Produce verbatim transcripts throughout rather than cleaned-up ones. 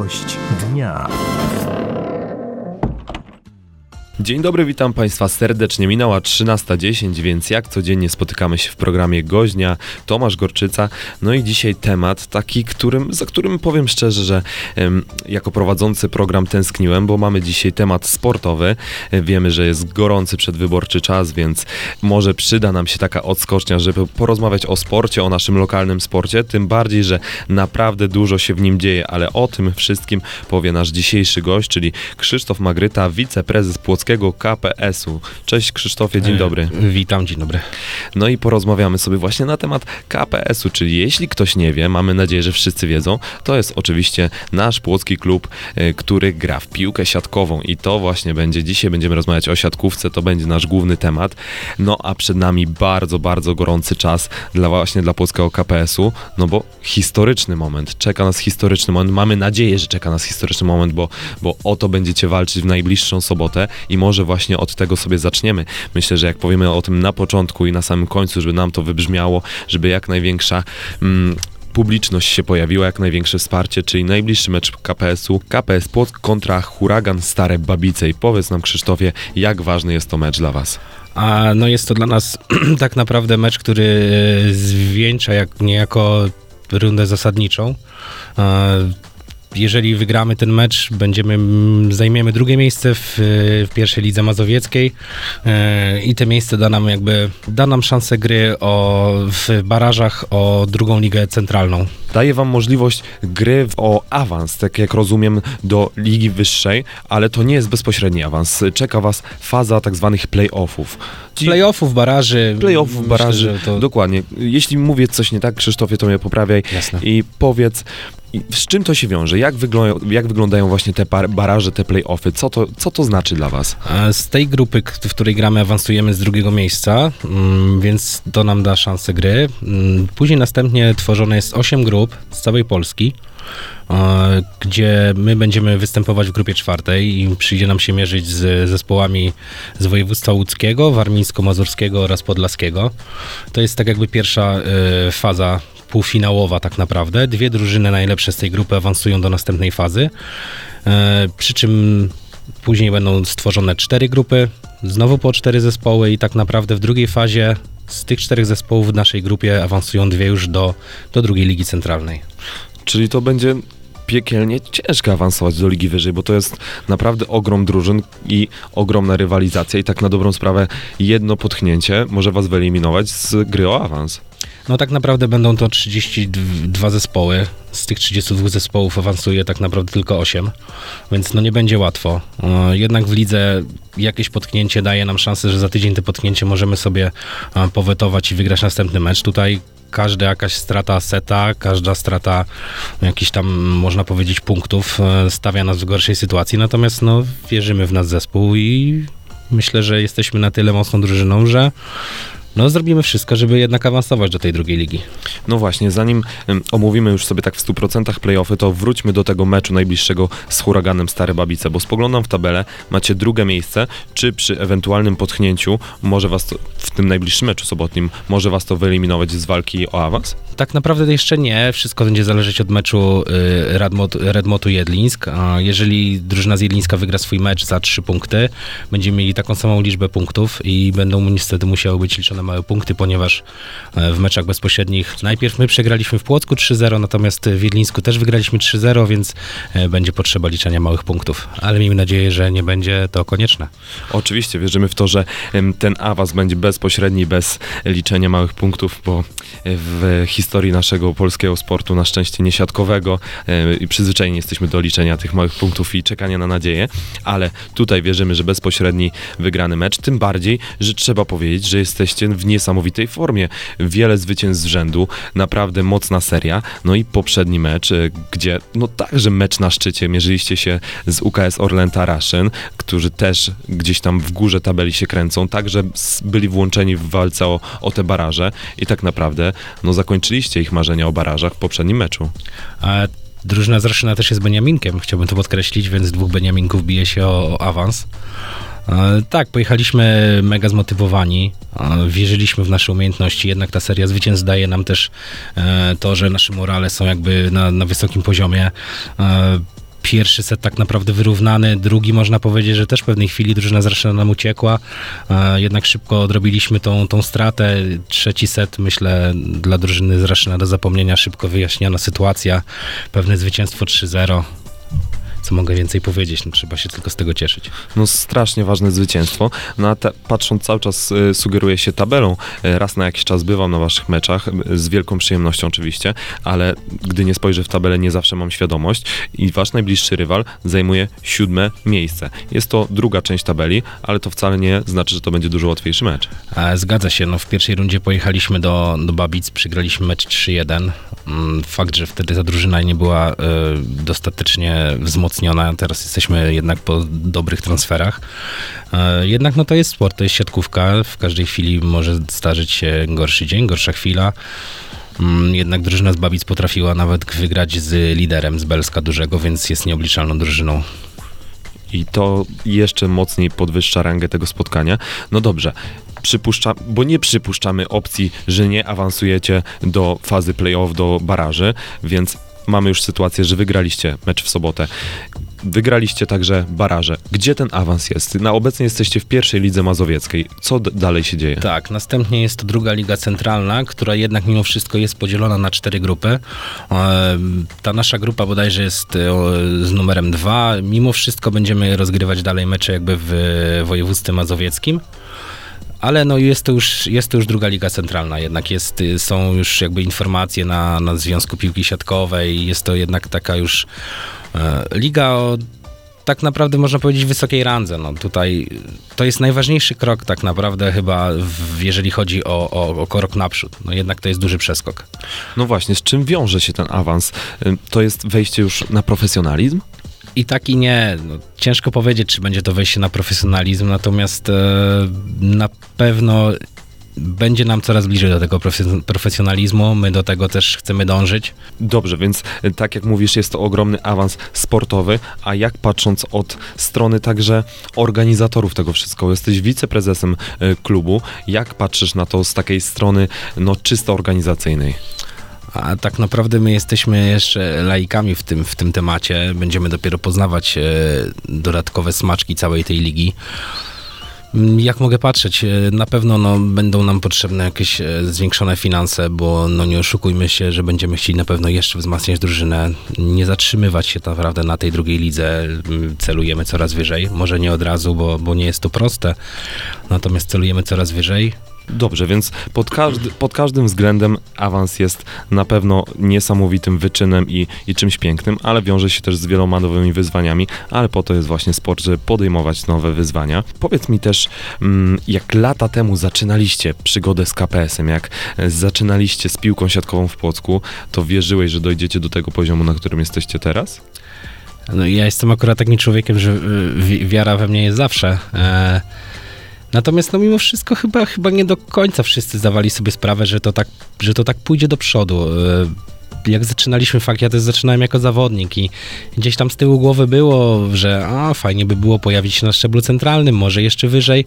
Gość dnia. Dzień dobry, witam Państwa serdecznie. Minęła trzynasta dziesięć, więc jak codziennie spotykamy się w programie Gość Dnia. Tomasz Gorczyca. No i dzisiaj temat taki, którym, za którym powiem szczerze, że em, jako prowadzący program tęskniłem, bo mamy dzisiaj temat sportowy. E, wiemy, że jest gorący przedwyborczy czas, więc może przyda nam się taka odskocznia, żeby porozmawiać o sporcie, o naszym lokalnym sporcie. Tym bardziej, że naprawdę dużo się w nim dzieje, ale o tym wszystkim powie nasz dzisiejszy gość, czyli Krzysztof Magryta, wiceprezes Płockiego K P S-u. Cześć Krzysztofie, dzień dobry. Witam, dzień dobry. No i porozmawiamy sobie właśnie na temat K P S-u, czyli jeśli ktoś nie wie, mamy nadzieję, że wszyscy wiedzą, to jest oczywiście nasz płocki klub, y, który gra w piłkę siatkową i to właśnie będzie, dzisiaj będziemy rozmawiać o siatkówce, to będzie nasz główny temat. No a przed nami bardzo, bardzo gorący czas dla właśnie dla Płockiego K P S-u, no bo historyczny moment, czeka nas historyczny moment, mamy nadzieję, że czeka nas historyczny moment, bo, bo o to będziecie walczyć w najbliższą sobotę i może właśnie od tego sobie zaczniemy. Myślę, że jak powiemy o tym na początku i na samym końcu, żeby nam to wybrzmiało, żeby jak największa mm, publiczność się pojawiła, jak największe wsparcie, czyli najbliższy mecz K P S-u, K P S Płock kontra Huragan Stare Babice. I powiedz nam, Krzysztofie, jak ważny jest to mecz dla was? A no jest to dla nas tak naprawdę mecz, który zwieńcza jak niejako rundę zasadniczą. Jeżeli wygramy ten mecz, będziemy, zajmiemy drugie miejsce w, w pierwszej lidze mazowieckiej e, i to miejsce da nam jakby, da nam szansę gry o, w barażach o drugą ligę centralną. Daje wam możliwość gry o awans, tak jak rozumiem, do ligi wyższej, ale to nie jest bezpośredni awans. Czeka was faza tak zwanych play-offów. Ci... Play-offów, baraży. Play-offów, baraży, myślę, to... dokładnie. Jeśli mówię coś nie tak, Krzysztofie, to mnie poprawiaj. Jasne. I powiedz, z czym to się wiąże? Jak, wyglą- jak wyglądają właśnie te par- baraże, te play-offy? Co to, co to znaczy dla was? Z tej grupy, w której gramy, awansujemy z drugiego miejsca, więc to nam da szansę gry. Później następnie tworzone jest osiem grup z całej Polski, gdzie my będziemy występować w grupie czwartej i przyjdzie nam się mierzyć z zespołami z województwa łódzkiego, warmińsko-mazurskiego oraz podlaskiego. To jest tak jakby pierwsza y, faza półfinałowa tak naprawdę. Dwie drużyny najlepsze z tej grupy awansują do następnej fazy, y, przy czym później będą stworzone cztery grupy, znowu po cztery zespoły i tak naprawdę w drugiej fazie z tych czterech zespołów w naszej grupie awansują dwie już do, do drugiej ligi centralnej. Czyli to będzie piekielnie ciężko awansować do ligi wyżej, bo to jest naprawdę ogrom drużyn i ogromna rywalizacja i tak na dobrą sprawę jedno potknięcie może was wyeliminować z gry o awans. No tak naprawdę będą to trzydzieści dwa zespoły. Z tych trzydziestu dwóch zespołów awansuje tak naprawdę tylko osiem, więc no nie będzie łatwo. Jednak w lidze jakieś potknięcie daje nam szansę, że za tydzień to potknięcie możemy sobie powetować i wygrać następny mecz. Tutaj każda jakaś strata seta, każda strata jakichś tam, można powiedzieć, punktów stawia nas w gorszej sytuacji, natomiast no wierzymy w nasz zespół i myślę, że jesteśmy na tyle mocną drużyną, że no zrobimy wszystko, żeby jednak awansować do tej drugiej ligi. No właśnie, zanim um, omówimy już sobie tak w stu procentach play-offy, to wróćmy do tego meczu najbliższego z Huraganem Stare Babice, bo spoglądam w tabelę, macie drugie miejsce, czy przy ewentualnym potknięciu może was to, w tym najbliższym meczu sobotnim, może was to wyeliminować z walki o awans? Tak naprawdę jeszcze nie, wszystko będzie zależeć od meczu y, Radmot, Redmotu Jedlińsk. A jeżeli drużyna z Jedlińska wygra swój mecz za trzy punkty, będziemy mieli taką samą liczbę punktów i będą niestety musiały być liczone małe punkty, ponieważ w meczach bezpośrednich najpierw my przegraliśmy w Płocku trzy zero, natomiast w Jedlińsku też wygraliśmy trzy zero, więc będzie potrzeba liczenia małych punktów. Ale miejmy nadzieję, że nie będzie to konieczne. Oczywiście, wierzymy w to, że ten awans będzie bezpośredni, bez liczenia małych punktów, bo w historii naszego polskiego sportu, na szczęście niesiatkowego, i przyzwyczajeni jesteśmy do liczenia tych małych punktów i czekania na nadzieję, ale tutaj wierzymy, że bezpośredni wygrany mecz, tym bardziej, że trzeba powiedzieć, że jesteście w niesamowitej formie. Wiele zwycięstw z rzędu, naprawdę mocna seria. No i poprzedni mecz, gdzie no także mecz na szczycie, mierzyliście się z U K S Orlen Taraszyn, którzy też gdzieś tam w górze tabeli się kręcą, także byli włączeni w walce o, o te baraże i tak naprawdę no zakończyliście ich marzenia o barażach w poprzednim meczu. A drużyna z Raszyna też jest Beniaminkiem, chciałbym to podkreślić, więc dwóch Beniaminków bije się o, o awans. Tak, pojechaliśmy mega zmotywowani, wierzyliśmy w nasze umiejętności, jednak ta seria zwycięstw daje nam też to, że nasze morale są jakby na, na wysokim poziomie. pierwszy set tak naprawdę wyrównany, drugi można powiedzieć, że też w pewnej chwili drużyna z Raszyna nam uciekła, e, jednak szybko odrobiliśmy tą, tą stratę. Trzeci set, myślę, dla drużyny z Raszyna do zapomnienia, szybko wyjaśniona sytuacja, pewne zwycięstwo trzy zero. Co mogę więcej powiedzieć? No, trzeba się tylko z tego cieszyć. No strasznie ważne zwycięstwo. No a te, patrząc cały czas y, sugeruję się tabelą. Y, raz na jakiś czas bywam na waszych meczach, y, z wielką przyjemnością oczywiście, ale gdy nie spojrzę w tabelę, nie zawsze mam świadomość i wasz najbliższy rywal zajmuje siódme miejsce. Jest to druga część tabeli, ale to wcale nie znaczy, że to będzie dużo łatwiejszy mecz. E, zgadza się. No, w pierwszej rundzie pojechaliśmy do, do Babic, przegraliśmy mecz trzy jeden. Fakt, że wtedy ta drużyna nie była y, dostatecznie wzmocniona. Teraz jesteśmy jednak po dobrych transferach. E, jednak no to jest sport, to jest siatkówka. W każdej chwili może zdarzyć się gorszy dzień, gorsza chwila. Mm, jednak drużyna z Babic potrafiła nawet wygrać z liderem z Belska Dużego, więc jest nieobliczalną drużyną. I to jeszcze mocniej podwyższa rangę tego spotkania. No dobrze, przypuszcza, bo nie przypuszczamy opcji, że nie awansujecie do fazy play-off, do baraży, więc mamy już sytuację, że wygraliście mecz w sobotę. Wygraliście także baraże. Gdzie ten awans jest? Na obecnie jesteście w pierwszej lidze mazowieckiej. Co d- dalej się dzieje? Tak, następnie jest to druga liga centralna, która jednak mimo wszystko jest podzielona na cztery grupy. E, ta nasza grupa bodajże jest e, z numerem dwa. Mimo wszystko będziemy rozgrywać dalej mecze jakby w województwie mazowieckim. Ale no jest to już, jest to już druga liga centralna, jednak jest, są już jakby informacje na, na Związku Piłki Siatkowej, jest to jednak taka już e, liga o tak naprawdę można powiedzieć wysokiej randze. No tutaj to jest najważniejszy krok tak naprawdę chyba, w, jeżeli chodzi o, o, o krok naprzód. No jednak to jest duży przeskok. No właśnie, z czym wiąże się ten awans? To jest wejście już na profesjonalizm? I tak i nie. No, ciężko powiedzieć, czy będzie to wejście na profesjonalizm, natomiast e, na pewno będzie nam coraz bliżej do tego profesjonalizmu. My do tego też chcemy dążyć. Dobrze, więc tak jak mówisz, jest to ogromny awans sportowy, a jak patrząc od strony także organizatorów tego wszystkiego, jesteś wiceprezesem y, klubu, jak patrzysz na to z takiej strony no czysto organizacyjnej? A tak naprawdę my jesteśmy jeszcze laikami w tym, w tym temacie. Będziemy dopiero poznawać e, dodatkowe smaczki całej tej ligi. Jak mogę patrzeć? Na pewno no, będą nam potrzebne jakieś e, zwiększone finanse, bo no, nie oszukujmy się, że będziemy chcieli na pewno jeszcze wzmacniać drużynę, nie zatrzymywać się tak naprawdę na tej drugiej lidze. Celujemy coraz wyżej. Może nie od razu, bo, bo nie jest to proste, natomiast celujemy coraz wyżej. Dobrze, więc pod, każdy, pod każdym względem awans jest na pewno niesamowitym wyczynem i, i czymś pięknym, ale wiąże się też z wieloma nowymi wyzwaniami, ale po to jest właśnie sport, żeby podejmować nowe wyzwania. Powiedz mi też, jak lata temu zaczynaliście przygodę z K P S em, jak zaczynaliście z piłką siatkową w Płocku, to wierzyłeś, że dojdziecie do tego poziomu, na którym jesteście teraz? No, ja jestem akurat takim człowiekiem, że wi- wiara we mnie jest zawsze. E- Natomiast no mimo wszystko chyba, chyba nie do końca wszyscy zdawali sobie sprawę, że to tak, że to tak pójdzie do przodu. Jak zaczynaliśmy fakt, ja też zaczynałem jako zawodnik i gdzieś tam z tyłu głowy było, że a, fajnie by było pojawić się na szczeblu centralnym, może jeszcze wyżej.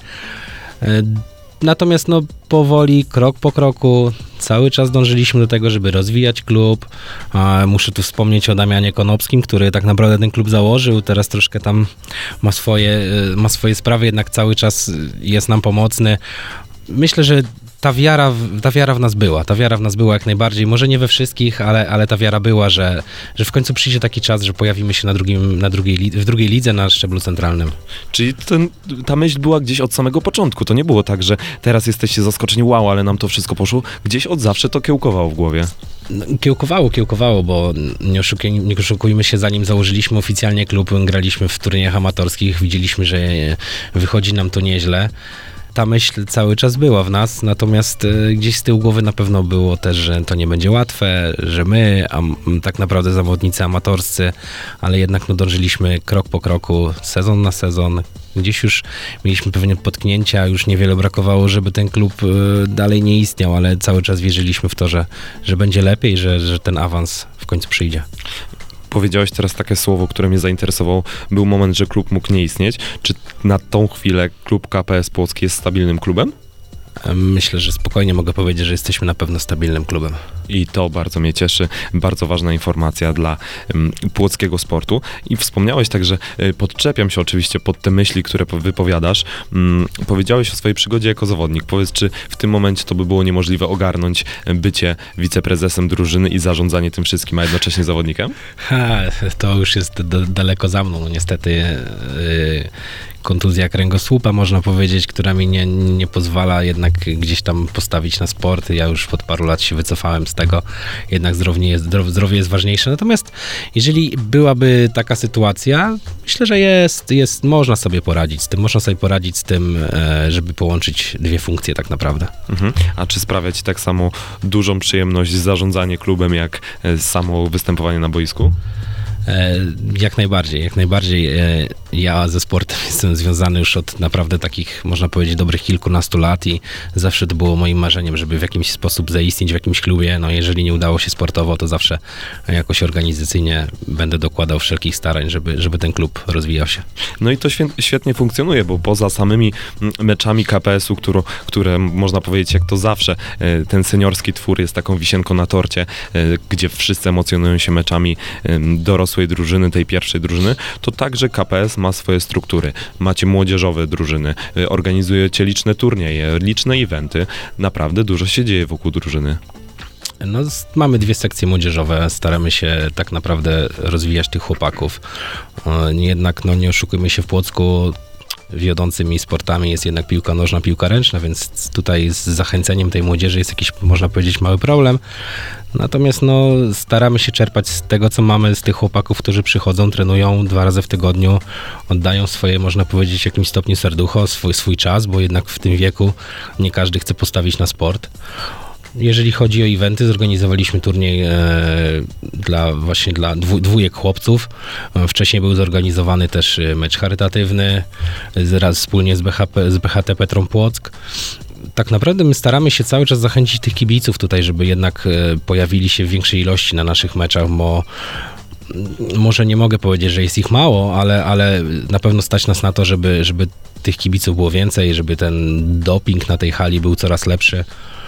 Natomiast no powoli, krok po kroku, cały czas dążyliśmy do tego, żeby rozwijać klub. Muszę tu wspomnieć o Damianie Konopskim, który tak naprawdę ten klub założył, teraz troszkę tam ma swoje, ma swoje sprawy, jednak cały czas jest nam pomocny. Myślę, że ta wiara, ta wiara w nas była, ta wiara w nas była jak najbardziej, może nie we wszystkich, ale, ale ta wiara była, że, że w końcu przyjdzie taki czas, że pojawimy się na drugim, na drugiej, w drugiej lidze na szczeblu centralnym. Czyli ten, ta myśl była gdzieś od samego początku, to nie było tak, że teraz jesteście zaskoczeni, wow, ale nam to wszystko poszło, gdzieś od zawsze to kiełkowało w głowie. No, kiełkowało, kiełkowało, bo nie, oszukuj, nie oszukujmy się, zanim założyliśmy oficjalnie klub, graliśmy w turniejach amatorskich, widzieliśmy, że wychodzi nam to nieźle. Ta myśl cały czas była w nas, natomiast y, gdzieś z tyłu głowy na pewno było też, że to nie będzie łatwe, że my, a m, tak naprawdę zawodnicy amatorscy, ale jednak no, dążyliśmy krok po kroku, sezon na sezon. Gdzieś już mieliśmy pewnie potknięcia, już niewiele brakowało, żeby ten klub y, dalej nie istniał, ale cały czas wierzyliśmy w to, że, że będzie lepiej, że, że ten awans w końcu przyjdzie. Powiedziałeś teraz takie słowo, które mnie zainteresowało. Był moment, że klub mógł nie istnieć. Czy na tą chwilę klub K P S Płocki jest stabilnym klubem? Myślę, że spokojnie mogę powiedzieć, że jesteśmy na pewno stabilnym klubem. I to bardzo mnie cieszy. Bardzo ważna informacja dla um, płockiego sportu. I wspomniałeś także, y, podczepiam się oczywiście pod te myśli, które wypowiadasz. Um, powiedziałeś o swojej przygodzie jako zawodnik. Powiedz, czy w tym momencie to by było niemożliwe ogarnąć bycie wiceprezesem drużyny i zarządzanie tym wszystkim, a jednocześnie zawodnikiem? Ha, to już jest do, daleko za mną. No, niestety yy, kontuzja kręgosłupa, można powiedzieć, która mi nie, nie pozwala jednak gdzieś tam postawić na sport. Ja już od paru lat się wycofałem z tego. Jednak zdrowie jest, zdrowie jest ważniejsze. Natomiast jeżeli byłaby taka sytuacja, myślę, że jest, jest, można sobie poradzić z tym. Można sobie poradzić z tym, żeby połączyć dwie funkcje tak naprawdę. Mhm. A czy sprawia ci tak samo dużą przyjemność zarządzanie klubem, jak samo występowanie na boisku? Jak najbardziej, jak najbardziej. Ja ze sportem jestem związany już od naprawdę takich, można powiedzieć, dobrych kilkunastu lat i zawsze to było moim marzeniem, żeby w jakiś sposób zaistnieć w jakimś klubie. No jeżeli nie udało się sportowo, to zawsze jakoś organizacyjnie będę dokładał wszelkich starań, żeby, żeby ten klub rozwijał się. No i to świetnie funkcjonuje, bo poza samymi meczami K P S u, które, które można powiedzieć, jak to zawsze, ten seniorski twór jest taką wisienką na torcie, gdzie wszyscy emocjonują się meczami dorosłych drużyny, tej pierwszej drużyny, to także K P S ma swoje struktury. Macie młodzieżowe drużyny, organizujecie liczne turnieje, liczne eventy. Naprawdę dużo się dzieje wokół drużyny. No, mamy dwie sekcje młodzieżowe, staramy się tak naprawdę rozwijać tych chłopaków. Jednak, no nie oszukujmy się, w Płocku wiodącymi sportami jest jednak piłka nożna, piłka ręczna, więc tutaj z zachęceniem tej młodzieży jest jakiś, można powiedzieć, mały problem. Natomiast no, staramy się czerpać z tego, co mamy, z tych chłopaków, którzy przychodzą, trenują dwa razy w tygodniu, oddają swoje, można powiedzieć, w jakimś stopniu serducho, swój, swój czas, bo jednak w tym wieku nie każdy chce postawić na sport. Jeżeli chodzi o eventy, zorganizowaliśmy turniej e, dla właśnie dla dwu, dwójek chłopców. E, wcześniej był zorganizowany też mecz charytatywny raz wspólnie z, B H P, z B H T Petrą Płock. Tak naprawdę my staramy się cały czas zachęcić tych kibiców tutaj, żeby jednak e, pojawili się w większej ilości na naszych meczach, bo może nie mogę powiedzieć, że jest ich mało, ale, ale na pewno stać nas na to, żeby, żeby tych kibiców było więcej, żeby ten doping na tej hali był coraz lepszy.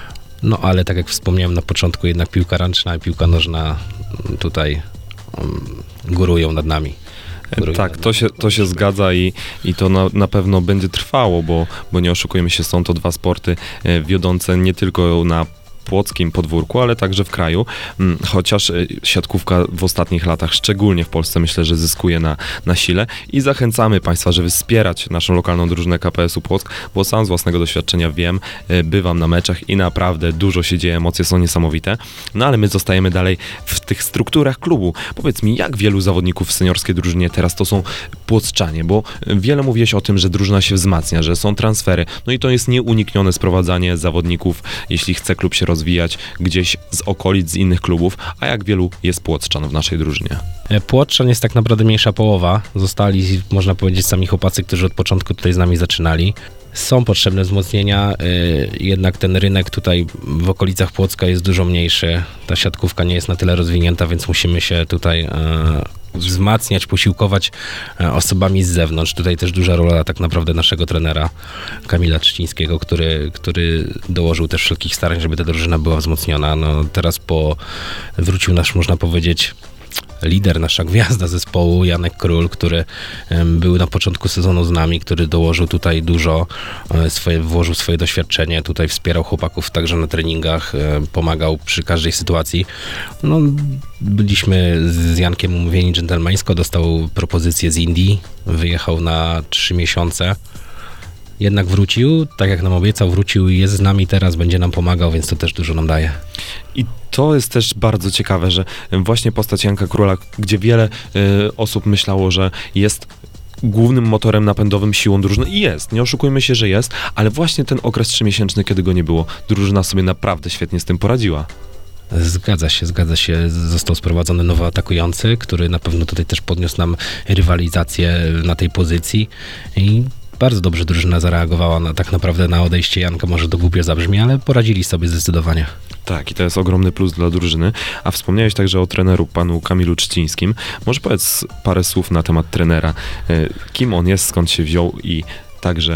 No ale tak jak wspomniałem na początku, jednak piłka ręczna i piłka nożna tutaj um, górują nad nami. Górują tak, nad to się, to się zgadza i, i to na, na pewno będzie trwało, bo, bo nie oszukujemy się, są to dwa sporty e, wiodące nie tylko na płockim podwórku, ale także w kraju, chociaż siatkówka w ostatnich latach, szczególnie w Polsce, myślę, że zyskuje na, na sile i zachęcamy Państwa, żeby wspierać naszą lokalną drużynę K P S u Płock, bo sam z własnego doświadczenia wiem, bywam na meczach i naprawdę dużo się dzieje, emocje są niesamowite, no ale my zostajemy dalej w tych strukturach klubu. Powiedz mi, jak wielu zawodników w seniorskiej drużynie teraz to są płockczanie, bo wiele mówiłeś o tym, że drużyna się wzmacnia, że są transfery, no i to jest nieuniknione sprowadzanie zawodników, jeśli chce klub się rozwijać, gdzieś z okolic, z innych klubów, a jak wielu jest płockczan w naszej drużynie? Płockczan jest tak naprawdę mniejsza połowa. Zostali, można powiedzieć, sami chłopacy, którzy od początku tutaj z nami zaczynali. Są potrzebne wzmocnienia, jednak ten rynek tutaj w okolicach Płocka jest dużo mniejszy. Ta siatkówka nie jest na tyle rozwinięta, więc musimy się tutaj wzmacniać, posiłkować osobami z zewnątrz. Tutaj też duża rola tak naprawdę naszego trenera Kamila Trzcińskiego, który, który dołożył też wszelkich starań, żeby ta drużyna była wzmocniona. No, teraz po wrócił nasz, można powiedzieć, lider, nasza gwiazda zespołu, Janek Król, który był na początku sezonu z nami, który dołożył tutaj dużo, swoje, włożył swoje doświadczenie, tutaj wspierał chłopaków także na treningach, pomagał przy każdej sytuacji. No, byliśmy z Jankiem umówieni dżentelmeńsko, dostał propozycję z Indii, wyjechał na trzy miesiące. Jednak wrócił, tak jak nam obiecał, wrócił i jest z nami teraz, będzie nam pomagał, więc to też dużo nam daje. I to jest też bardzo ciekawe, że właśnie postać Janka Króla, gdzie wiele y, osób myślało, że jest głównym motorem napędowym, siłą drużyny i jest, nie oszukujmy się, że jest, ale właśnie ten okres trzymiesięczny, kiedy go nie było, drużyna sobie naprawdę świetnie z tym poradziła. Zgadza się, zgadza się. Został sprowadzony nowy atakujący, który na pewno tutaj też podniósł nam rywalizację na tej pozycji i bardzo dobrze drużyna zareagowała na, tak naprawdę na odejście Janka, może to głupio zabrzmi, ale poradzili sobie zdecydowanie. Tak, i to jest ogromny plus dla drużyny. A wspomniałeś także o treneru, panu Kamilu Trzcińskim. Może powiedz parę słów na temat trenera. Kim on jest, skąd się wziął i także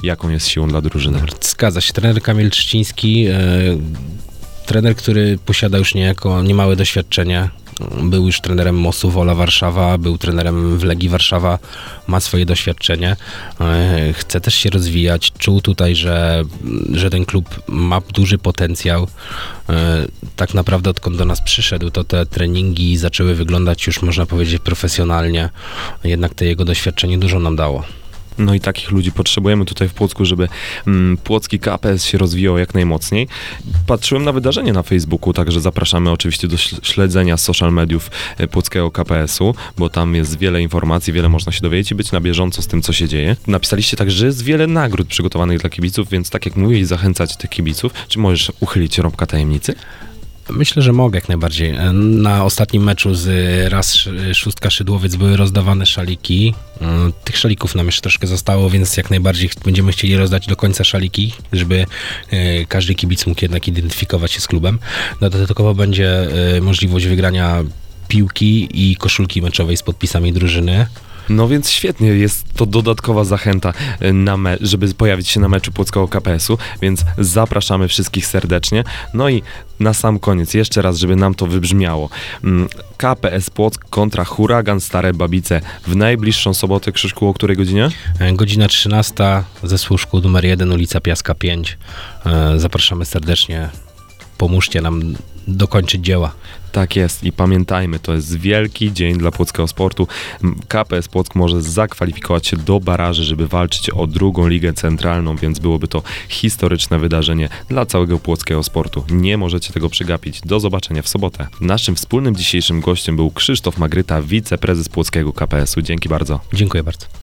jaką jest siłą dla drużyny. Zgadza się. Trener Kamil Trzciński, e, trener, który posiada już niejako niemałe doświadczenie. Był już trenerem Mosu Wola Warszawa, był trenerem w Legii Warszawa, ma swoje doświadczenie. E, chce też się rozwijać. Czuł tutaj, że, że ten klub ma duży potencjał. E, tak naprawdę odkąd do nas przyszedł, to te treningi zaczęły wyglądać już, można powiedzieć, profesjonalnie. Jednak to jego doświadczenie dużo nam dało. No i takich ludzi potrzebujemy tutaj w Płocku, żeby mm, płocki K P S się rozwijał jak najmocniej. Patrzyłem na wydarzenie na Facebooku, także zapraszamy oczywiście do śledzenia social mediów e, płockiego K P S u, bo tam jest wiele informacji, wiele można się dowiedzieć i być na bieżąco z tym, co się dzieje. Napisaliście także, że jest wiele nagród przygotowanych dla kibiców, więc tak jak mówili, zachęcać tych kibiców. Czy możesz uchylić rąbka tajemnicy? Myślę, że mogę jak najbardziej. Na ostatnim meczu z Raz Szóstka Szydłowiec były rozdawane szaliki. Tych szalików nam jeszcze troszkę zostało, więc jak najbardziej będziemy chcieli rozdać do końca szaliki, żeby każdy kibic mógł jednak identyfikować się z klubem. Dodatkowo będzie możliwość wygrania piłki i koszulki meczowej z podpisami drużyny. No więc świetnie, jest to dodatkowa zachęta, na me- żeby pojawić się na meczu płockiego K P S u, więc zapraszamy wszystkich serdecznie. No i na sam koniec, jeszcze raz, żeby nam to wybrzmiało. K P S Płock kontra Huragan Stare Babice w najbliższą sobotę. Krzyszku, o której godzinie? Godzina trzynasta, zespół szkół numer jeden, ulica Piaska pięć. Zapraszamy serdecznie. Pomóżcie nam dokończyć dzieła. Tak jest i pamiętajmy, to jest wielki dzień dla płockiego sportu. K P S Płock może zakwalifikować się do baraży, żeby walczyć o drugą ligę centralną, więc byłoby to historyczne wydarzenie dla całego płockiego sportu. Nie możecie tego przegapić. Do zobaczenia w sobotę. Naszym wspólnym dzisiejszym gościem był Krzysztof Magryta, wiceprezes płockiego K P S u. Dzięki bardzo. Dziękuję bardzo.